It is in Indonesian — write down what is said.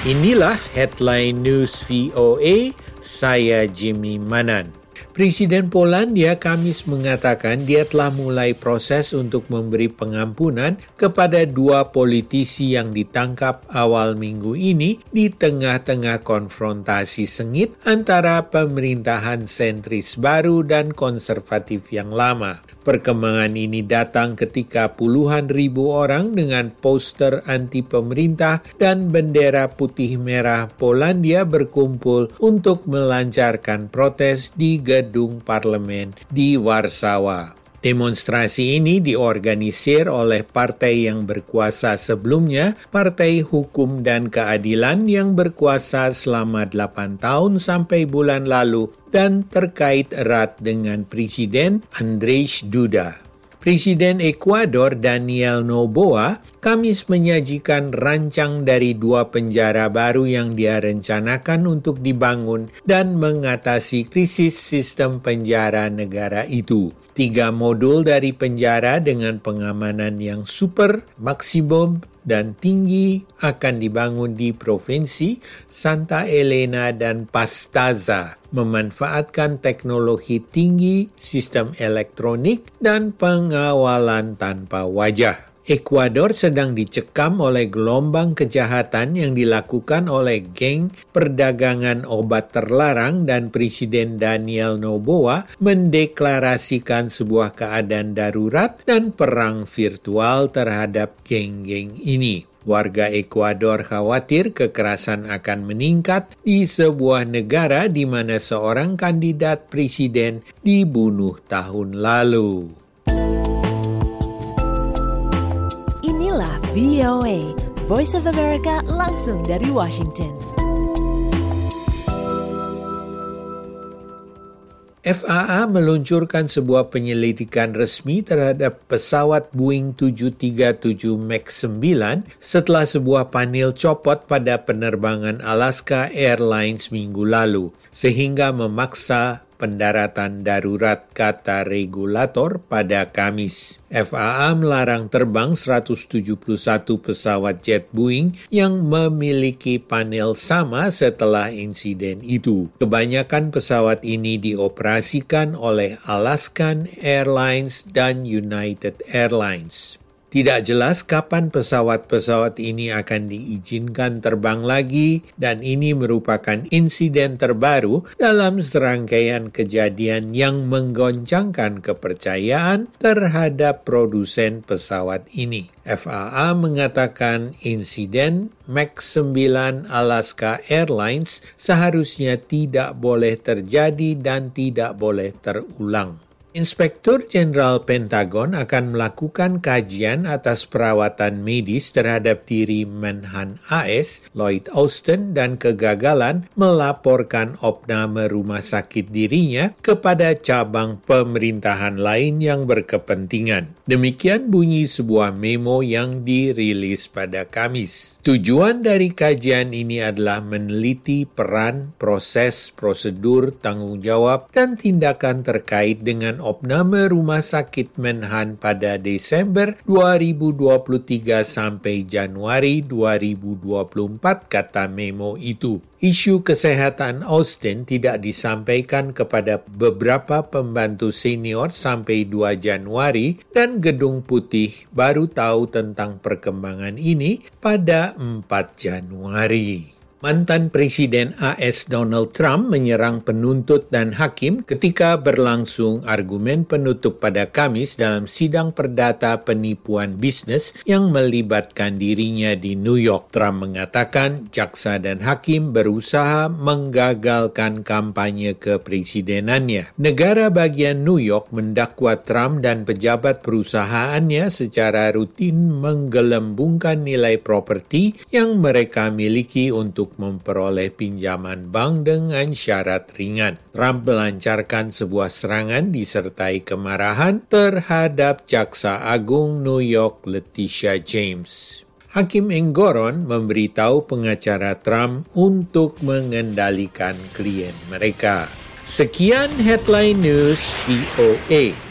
Inilah Headline News VOA, saya Jimmy Manan. Presiden Polandia Kamis mengatakan dia telah mulai proses untuk memberi pengampunan kepada 2 politisi yang ditangkap awal minggu ini di tengah-tengah konfrontasi sengit antara pemerintahan sentris baru dan konservatif yang lama. Perkembangan ini datang ketika puluhan ribu orang dengan poster anti-pemerintah dan bendera putih merah Polandia berkumpul untuk melancarkan protes di gedung parlemen di Warsawa. Demonstrasi ini diorganisir oleh partai yang berkuasa sebelumnya, Partai Hukum dan Keadilan yang berkuasa selama 8 tahun sampai bulan lalu dan terkait erat dengan Presiden Andrzej Duda. Presiden Ekuador Daniel Noboa Kamis menyajikan rancang dari 2 penjara baru yang dia rencanakan untuk dibangun dan mengatasi krisis sistem penjara negara itu. 3 modul dari penjara dengan pengamanan yang super, maksimum, dan tinggi akan dibangun di Provinsi Santa Elena dan Pastaza, memanfaatkan teknologi tinggi, sistem elektronik, dan pengawalan tanpa wajah. Ekuador sedang dicekam oleh gelombang kejahatan yang dilakukan oleh geng perdagangan obat terlarang dan Presiden Daniel Noboa mendeklarasikan sebuah keadaan darurat dan perang virtual terhadap geng-geng ini. Warga Ekuador khawatir kekerasan akan meningkat di sebuah negara di mana seorang kandidat presiden dibunuh tahun lalu. Inilah VOA, Voice of America langsung dari Washington. FAA meluncurkan sebuah penyelidikan resmi terhadap pesawat Boeing 737 MAX 9 setelah sebuah panel copot pada penerbangan Alaska Airlines minggu lalu, sehingga memaksa pendaratan darurat, kata regulator pada Kamis. FAA melarang terbang 171 pesawat jet Boeing yang memiliki panel sama setelah insiden itu. Kebanyakan pesawat ini dioperasikan oleh Alaskan Airlines dan United Airlines. Tidak jelas kapan pesawat-pesawat ini akan diizinkan terbang lagi dan ini merupakan insiden terbaru dalam serangkaian kejadian yang menggoncangkan kepercayaan terhadap produsen pesawat ini. FAA mengatakan insiden MAX 9 Alaska Airlines seharusnya tidak boleh terjadi dan tidak boleh terulang. Inspektur Jenderal Pentagon akan melakukan kajian atas perawatan medis terhadap diri Menhan AS, Lloyd Austin, dan kegagalan melaporkan opname rumah sakit dirinya kepada cabang pemerintahan lain yang berkepentingan. Demikian bunyi sebuah memo yang dirilis pada Kamis. Tujuan dari kajian ini adalah meneliti peran, proses, prosedur, tanggung jawab, dan tindakan terkait dengan opname rumah sakit Menhan pada Desember 2023 sampai Januari 2024, kata memo itu. Isu kesehatan Austin tidak disampaikan kepada beberapa pembantu senior sampai 2 Januari dan Gedung Putih baru tahu tentang perkembangan ini pada 4 Januari. Mantan Presiden AS Donald Trump menyerang penuntut dan hakim ketika berlangsung argumen penutup pada Kamis dalam sidang perdata penipuan bisnis yang melibatkan dirinya di New York. Trump mengatakan jaksa dan hakim berusaha menggagalkan kampanye kepresidenannya. Negara bagian New York mendakwa Trump dan pejabat perusahaannya secara rutin menggelembungkan nilai properti yang mereka miliki untuk memperoleh pinjaman bank dengan syarat ringan. Trump melancarkan sebuah serangan disertai kemarahan terhadap Jaksa Agung New York Letitia James. Hakim Engoron memberitahu pengacara Trump untuk mengendalikan klien mereka. Sekian Headline News VOA.